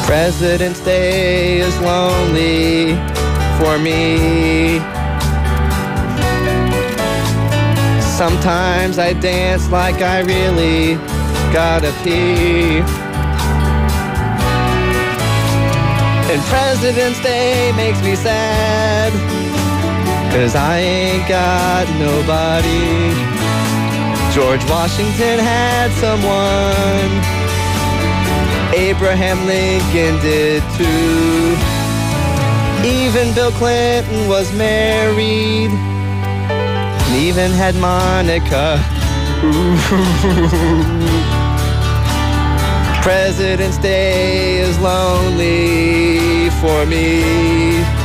President's Day is lonely for me. Sometimes I dance like I really gotta pee. And President's Day makes me sad, 'cause I ain't got nobody. George Washington had someone, Abraham Lincoln did too. Even Bill Clinton was married, and even had Monica. President's Day is lonely for me.